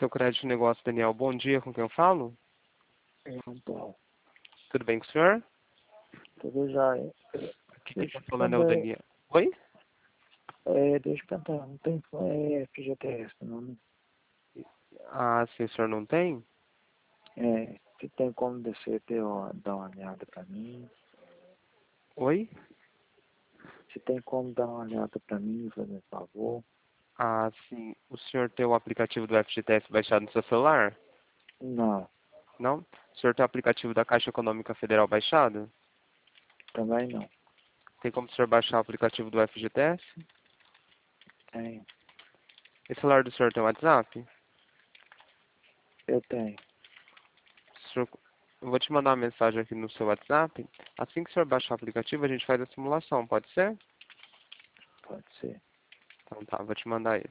seu crédito negócio, Daniel. Bom dia, com quem eu falo? Então, Tudo bem com o senhor? tudo já. Aqui quem Deixa está eu falando é o perguntar, Daniel. Oi? deixa eu perguntar, não tem FGTS, não, né? Ah, sim, o senhor não tem? Se tem como descer, dar uma olhada pra mim. Oi? Se tem como dar uma olhada pra mim, fazer favor. Ah, sim. O senhor tem o aplicativo do FGTS baixado no seu celular? Não, Não? O senhor tem o aplicativo da Caixa Econômica Federal baixado? também não. Tem como o senhor baixar o aplicativo do FGTS? Tem, Esse celular do senhor tem WhatsApp? eu tenho, Senhor, eu vou te mandar uma mensagem aqui no seu WhatsApp. Assim que o senhor baixar o aplicativo, a gente faz a simulação, pode ser? pode ser. Então tá, vou te mandar aí.